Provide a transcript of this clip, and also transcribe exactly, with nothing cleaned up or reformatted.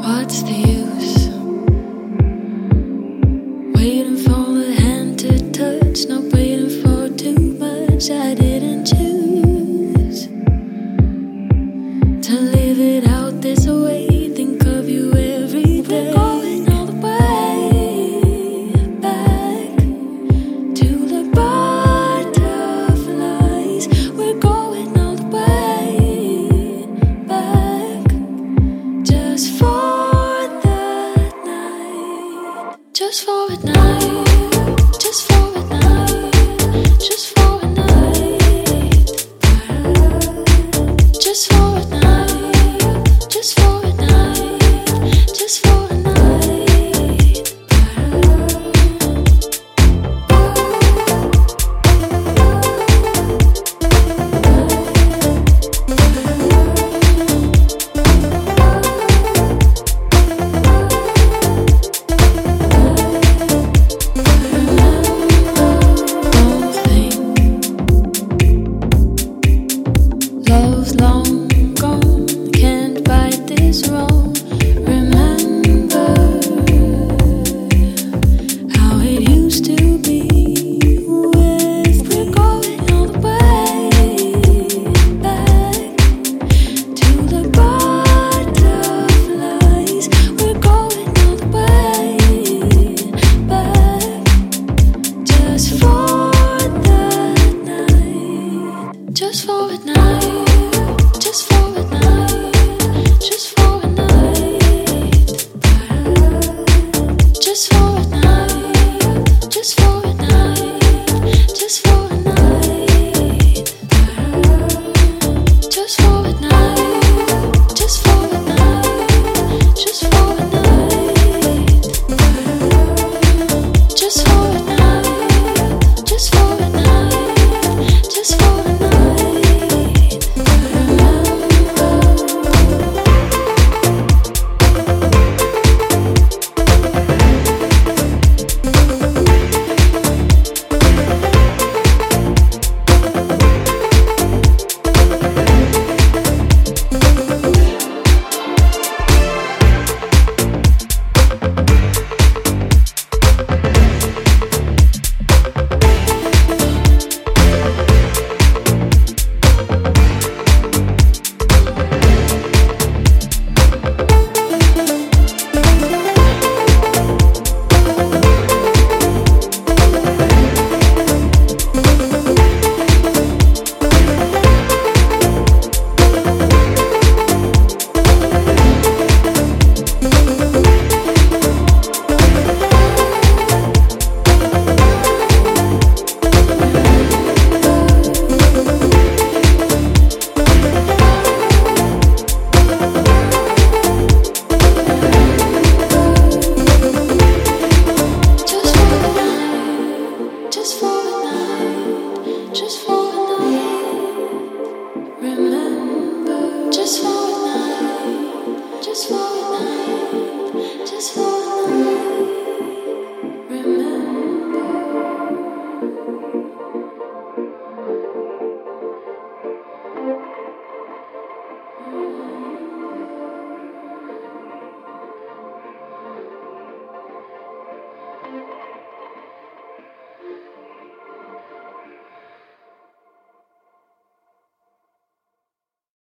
What's the use? Waiting for a hand to touch, not waiting for too much. I didn't choose to live it out this way. Think of you every day. We're going all the way back to the butterflies. We're going all the way back just for the night. Just for a night. Just for a night. Just for a night. Just for a night. Just for a night. Just for a night. Don't think love's long gone, can't fight this wrong. Remember how it used to be. With we're going all the way back to the butterflies. We're going all the way back just for the night. Just for a night. Just for a night. Just for a night. Just for a night. Just for a night. Just for a night. Just for a night. Just for a night. Just for a night. Just for a night. Just for a night. Just for a night. Just for a night. Just for a night. Remember, just for a night. Just for a